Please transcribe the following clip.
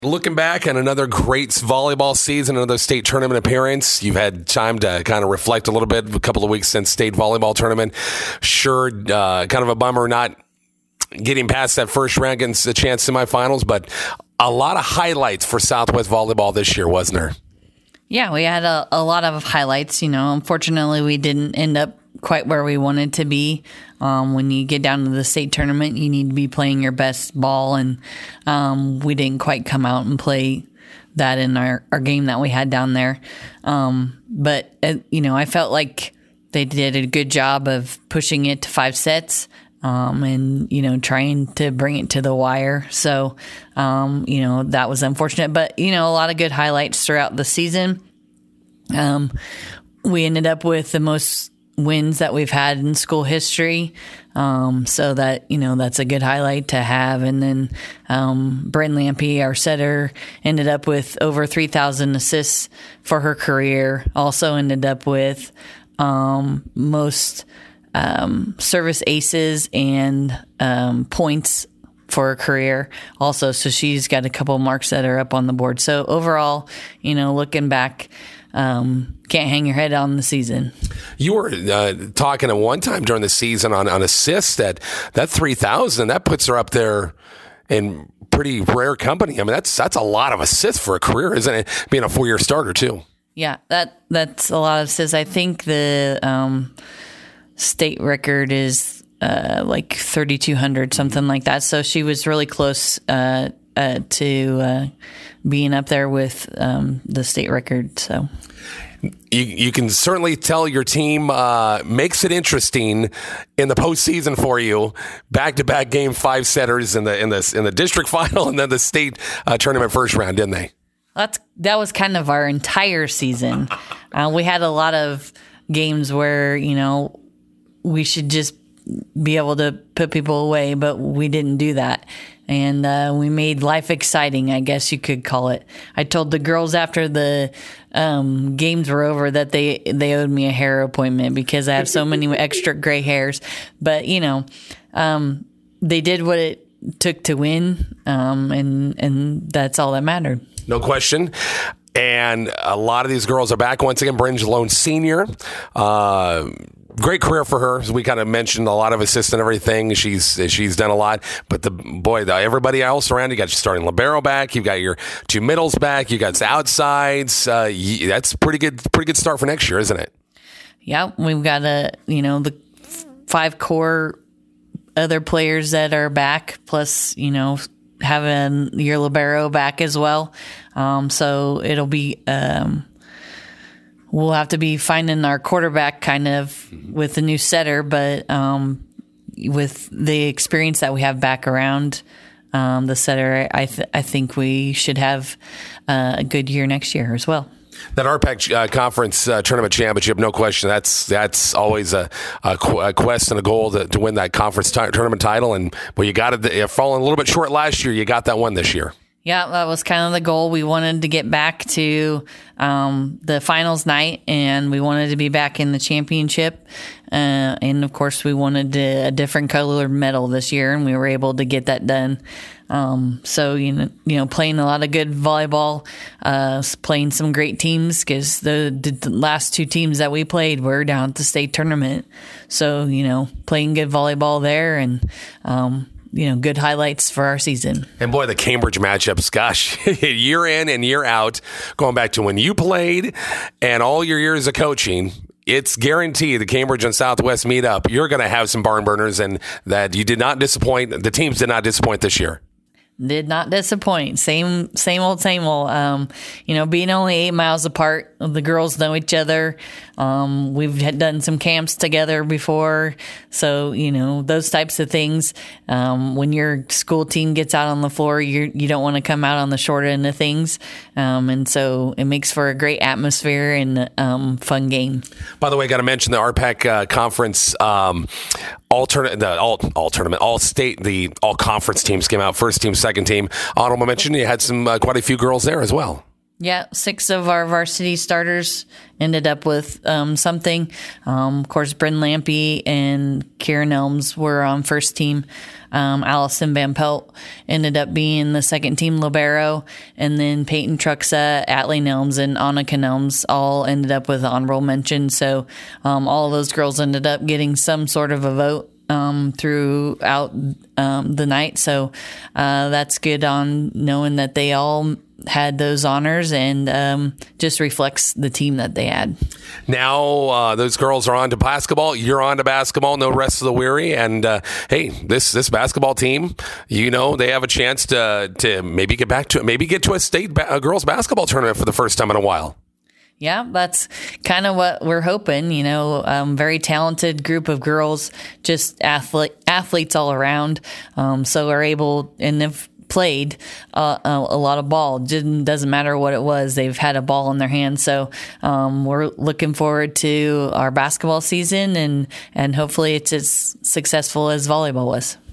Looking back on another great volleyball season, another state tournament appearance, you've had time to kind of reflect a little bit, a couple of weeks since state volleyball tournament. Sure, kind of a bummer not getting past that first round against the chance semifinals, but a lot of highlights for Southwest volleyball this year, wasn't there? Yeah, we had a lot of highlights. Unfortunately, we didn't end up quite where we wanted to be. When you get down to the state tournament, you need to be playing your best ball, and we didn't quite come out and play that in our game that we had down there. But I felt like they did a good job of pushing it to 5 sets. And trying to bring it to the wire. So, that was unfortunate, but, a lot of good highlights throughout the season. We ended up with the most wins that we've had in school history. So that, that's a good highlight to have. And then, Bryn Lampe, our setter, ended up with over 3,000 assists for her career. Also ended up with, most, service aces and points for her career also. So she's got a couple marks that are up on the board. So overall, looking back, can't hang your head on the season. You were talking at one time during the season on assists that 3,000, that puts her up there in pretty rare company. I mean, that's a lot of assists for a career, isn't it? Being a 4-year starter too. Yeah, that's a lot of assists. I think the state record is like 3,200, something like that. So she was really close to being up there with the state record. So you can certainly tell your team makes it interesting in the postseason for you. Back-to-back game 5 setters in the district final and then the state tournament first round, didn't they? That was kind of our entire season. We had a lot of games where we should just be able to put people away, but we didn't do that. And we made life exciting, I guess you could call it. I told the girls after the games were over that they owed me a hair appointment because I have so many extra gray hairs. But, they did what it took to win, and that's all that mattered. No question. And a lot of these girls are back. Once again, Bryn Lampe, senior. Great career for her. As we kind of mentioned, a lot of assists and everything. She's done a lot. But everybody else around, you got your starting libero back. You've got your 2 middles back. You got the outsides. That's pretty good start for next year, isn't it? Yeah, we've got the 5 core other players that are back, plus having your libero back as well. So it'll be. We'll have to be finding our quarterback kind of with the new setter, but with the experience that we have back around the setter, I think we should have a good year next year as well. That RPAC conference tournament championship, no question. That's always a quest and a goal to win that conference tournament title. And you got it falling a little bit short last year. You got that one this year. Yeah, that was kind of the goal. We wanted to get back to the finals night, and we wanted to be back in the championship. And, of course, we wanted a different colored medal this year, and we were able to get that done. So, playing a lot of good volleyball, playing some great teams, because the last 2 teams that we played were down at the state tournament. So, playing good volleyball there and good highlights for our season. And boy, the Cambridge matchups, gosh, year in and year out, going back to when you played and all your years of coaching, it's guaranteed the Cambridge and Southwest meet up. You're going to have some barn burners, and that you did not disappoint. The teams did not disappoint this year. Did not disappoint. Same old. Being only 8 miles apart, the girls know each other. We've done some camps together before. So, those types of things. When your school team gets out on the floor, you don't want to come out on the short end of things. And so it makes for a great atmosphere and fun game. By the way, got to mention the RPAC conference all conference teams came out. First team, second team. Honorable mention, you had some quite a few girls there as well. Yeah, 6 of our varsity starters ended up with something. Of course, Bryn Lampy and Kieran Elms were on first team. Allison Van Pelt ended up being the second team libero. And then Peyton Truxa, Atlee Elms, and Annika Elms all ended up with honorable mention. So all of those girls ended up getting some sort of a vote throughout the night. So that's good on knowing that they all had those honors, and just reflects the team that they had. Now those girls are on to basketball. You're on to basketball. No rest of the weary. And hey, this basketball team, they have a chance to maybe get back to maybe get to a state girls basketball tournament for the first time in a while. Yeah, that's kind of what we're hoping. Very talented group of girls, just athletes all around. So are able, and have played a lot of ball. Doesn't matter what it was. They've had a ball in their hands. So we're looking forward to our basketball season, and hopefully it's as successful as volleyball was.